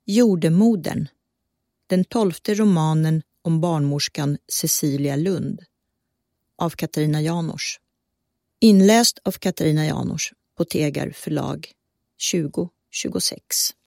Jordemodern, den 12:e romanen om barnmorskan Cecilia Lund av Katarina Janouch. Inläst av Katarina Janouch på Tegar förlag 2026.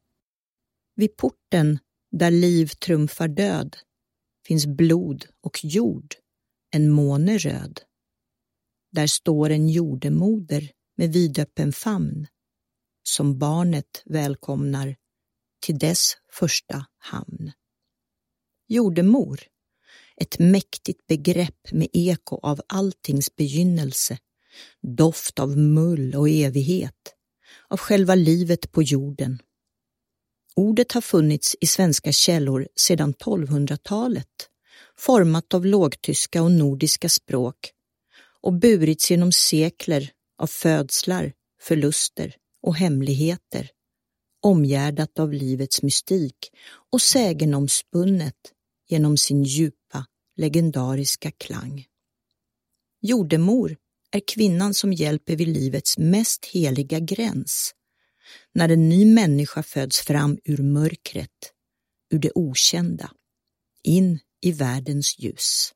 Vid porten där liv trumfar död finns blod och jord, en måne röd. Där står en jordemoder med vidöppen famn som barnet välkomnar till dess första hamn. Jordemor, ett mäktigt begrepp med eko av alltings begynnelse, doft av mull och evighet, av själva livet på jorden. Ordet har funnits i svenska källor sedan 1200-talet, format av lågtyska och nordiska språk och burits genom sekler av födslar, förluster och hemligheter, omgärdat av livets mystik och sägenomspunnet genom sin djupa, legendariska klang. Jordemor är kvinnan som hjälper vid livets mest heliga gräns, när en ny människa föds fram ur mörkret, ur det okända, in i världens ljus.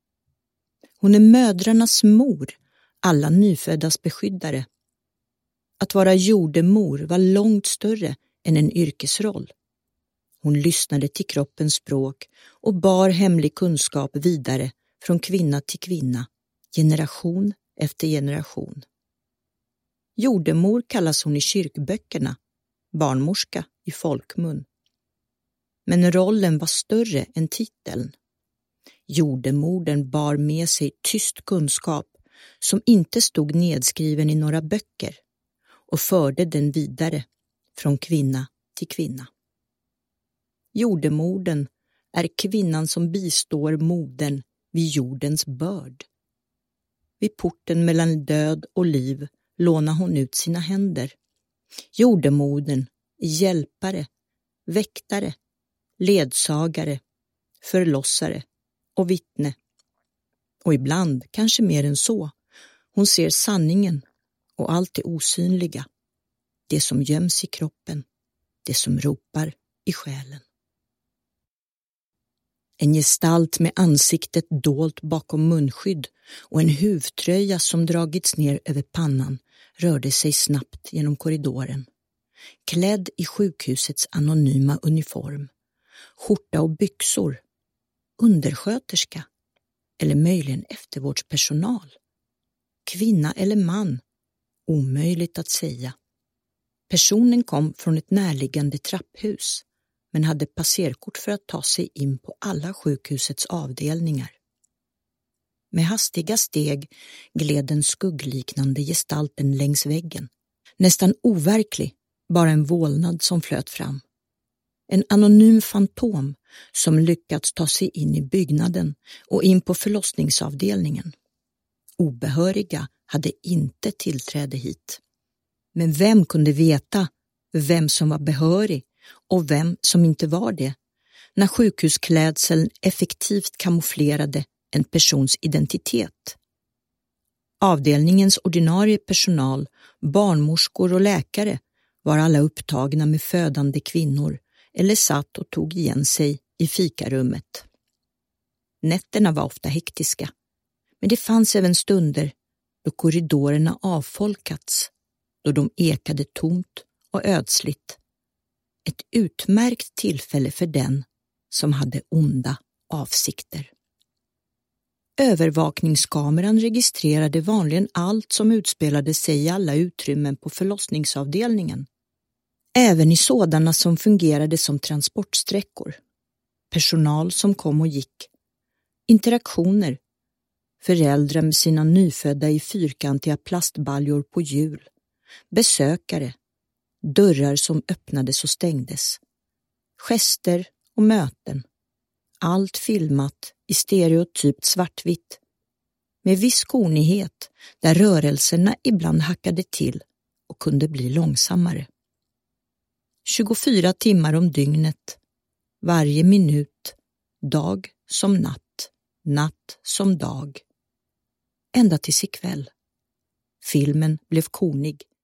Hon är mödrarnas mor, alla nyföddas beskyddare. Att vara jordemor var långt större än en yrkesroll. Hon lyssnade till kroppens språk och bar hemlig kunskap vidare från kvinna till kvinna, generation efter generation. Jordemor kallas hon i kyrkböckerna, barnmorska i folkmun. Men rollen var större än titeln. Jordemodern bar med sig tyst kunskap som inte stod nedskriven i några böcker och förde den vidare från kvinna till kvinna. Jordemodern är kvinnan som bistår modern vid jordens börd. Vid porten mellan död och liv lånar hon ut sina händer. Jordemodern är hjälpare, väktare, ledsagare, förlossare och vittne. Och ibland, kanske mer än så, hon ser sanningen och allt det osynliga, det som göms i kroppen, det som ropar i själen. En gestalt med ansiktet dolt bakom munskydd och en huvtröja som dragits ner över pannan rörde sig snabbt genom korridoren. Klädd i sjukhusets anonyma uniform, skjorta och byxor, undersköterska eller möjligen eftervårdspersonal. Kvinna eller man, omöjligt att säga. Personen kom från ett närliggande trapphus men hade passerkort för att ta sig in på alla sjukhusets avdelningar. Med hastiga steg gled den skuggliknande gestalten längs väggen. Nästan overklig, bara en vålnad som flöt fram. En anonym fantom som lyckats ta sig in i byggnaden och in på förlossningsavdelningen. Obehöriga hade inte tillträde hit. Men vem kunde veta vem som var behörig och vem som inte var det, när sjukhusklädseln effektivt kamouflerade en persons identitet? Avdelningens ordinarie personal, barnmorskor och läkare var alla upptagna med födande kvinnor eller satt och tog igen sig i fikarummet. Nätterna var ofta hektiska, men det fanns även stunder då korridorerna avfolkats, då de ekade tomt och ödsligt. Ett utmärkt tillfälle för den som hade onda avsikter. Övervakningskameran registrerade vanligen allt som utspelade sig i alla utrymmen på förlossningsavdelningen. Även i sådana som fungerade som transportsträckor. Personal som kom och gick. Interaktioner. Föräldrar med sina nyfödda i fyrkantiga plastbaljor på hjul. Besökare. Dörrar som öppnades och stängdes. Gester och möten. Allt filmat i stereotypt svartvitt. Med viss konighet där rörelserna ibland hackade till och kunde bli långsammare. 24 timmar om dygnet. Varje minut. Dag som natt. Natt som dag. Ända tills ikväll. Filmen blev konig.